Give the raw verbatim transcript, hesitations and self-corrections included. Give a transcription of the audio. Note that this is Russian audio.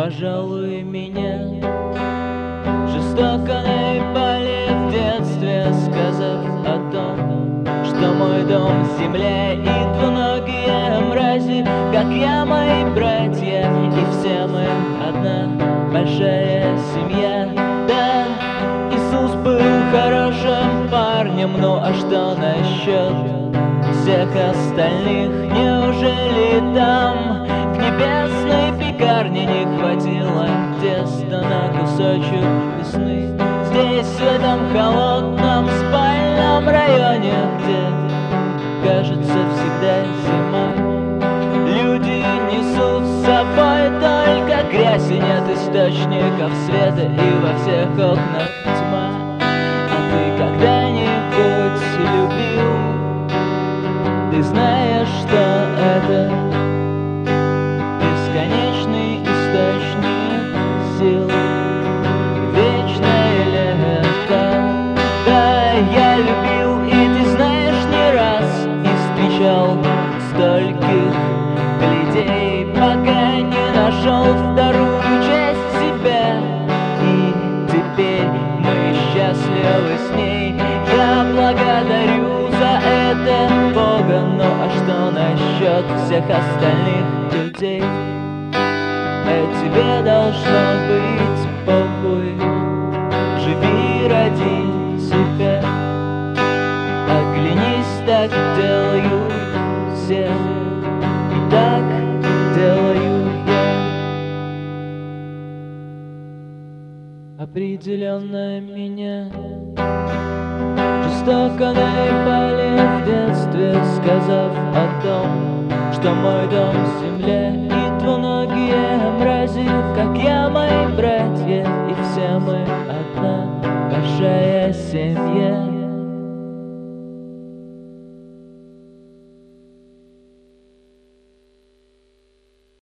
пожалуй, меня жестоко наебали в детстве, сказав о том, что мой дом в земле и двуногие мрази, как я, мои братья, и все мы одна большая семья. Да, Иисус был хорошим парнем, ну а что насчет всех остальных? Неужели там в небесной пекарне не хватило теста на кусочек весны? Здесь, в этом холодном спальном районе, где, кажется, всегда зима, люди несут с собой только грязь, и нет источников света, и во всех окнах тьма. А ты когда-нибудь любил? Ты знаешь, что это бесконечный источник сил, вечное лето. Да, я любил, и ты знаешь, не раз, и встречал стольких людей, пока не нашел вторую часть себя. И теперь мы счастливы с ней. Я благодарю за это Бога, ну а что насчет всех остальных людей? А тебе должно быть похуй. Живи ради себя. Оглянись, так делают все, и так делаю я. Определенно меня жестоко наебали в детстве, сказав о том, что мой дом в земле и двуногие мрази, как я, мои братья, и все мы одна большая семья.